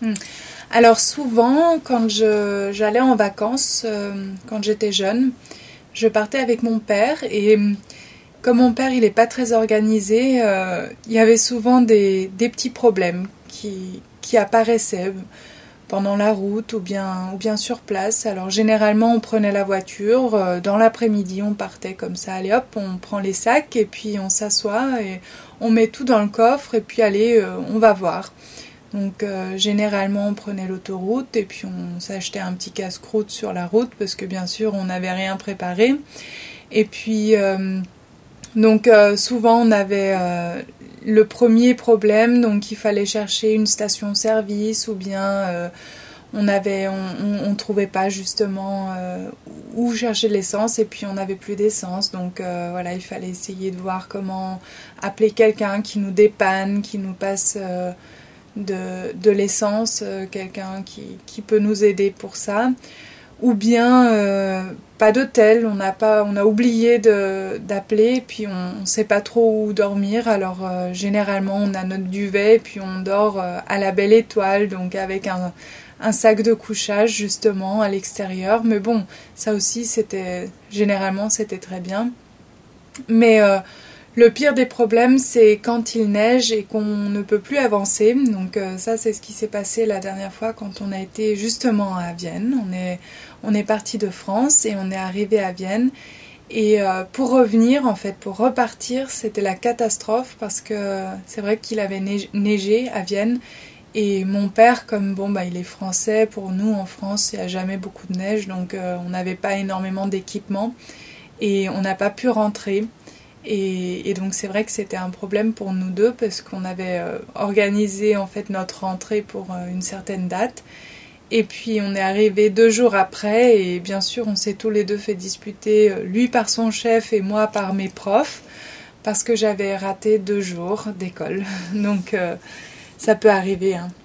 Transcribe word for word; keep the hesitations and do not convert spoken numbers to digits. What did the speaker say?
Hmm. Alors souvent, quand je, j'allais en vacances, euh, quand j'étais jeune, je partais avec mon père et comme mon père il n'est pas très organisé, euh, il y avait souvent des, des petits problèmes qui, qui apparaissaient pendant la route ou bien, ou bien sur place. Alors généralement on prenait la voiture, euh, dans l'après-midi on partait comme ça, allez hop, on prend les sacs et puis on s'assoit et on met tout dans le coffre et puis allez, euh, on va voir. Donc euh, généralement on prenait l'autoroute et puis on s'achetait un petit casse-croûte sur la route parce que bien sûr on n'avait rien préparé. Et puis euh, donc euh, souvent on avait euh, le premier problème, donc il fallait chercher une station-service ou bien euh, on avait, on, on, on trouvait pas justement euh, où chercher l'essence et puis on n'avait plus d'essence. Donc euh, voilà, il fallait essayer de voir comment appeler quelqu'un qui nous dépanne, qui nous passe euh, de, de l'essence, euh, quelqu'un qui, qui peut nous aider pour ça. Ou bien euh, pas d'hôtel, on a, pas, on a oublié de, d'appeler, puis on ne sait pas trop où dormir. Alors euh, généralement on a notre duvet, puis on dort euh, à la belle étoile, donc avec un, un sac de couchage justement à l'extérieur. Mais bon, ça aussi c'était généralement c'était très bien. Mais euh, le pire des problèmes, c'est quand il neige et qu'on ne peut plus avancer. Donc euh, ça, c'est ce qui s'est passé la dernière fois quand on a été justement à Vienne. On est, on est parti de France et on est arrivé à Vienne. Et euh, pour revenir, en fait, pour repartir, c'était la catastrophe parce que c'est vrai qu'il avait neige, neigé à Vienne. Et mon père, comme bon, bah, il est français, pour nous en France, il n'y a jamais beaucoup de neige, donc euh, on n'avait pas énormément d'équipement et on n'a pas pu rentrer. Et, et donc c'est vrai que c'était un problème pour nous deux parce qu'on avait euh, organisé en fait notre rentrée pour euh, une certaine date et puis on est arrivé deux jours après et bien sûr on s'est tous les deux fait disputer, euh, lui par son chef et moi par mes profs parce que j'avais raté deux jours d'école. Donc euh, ça peut arriver, hein.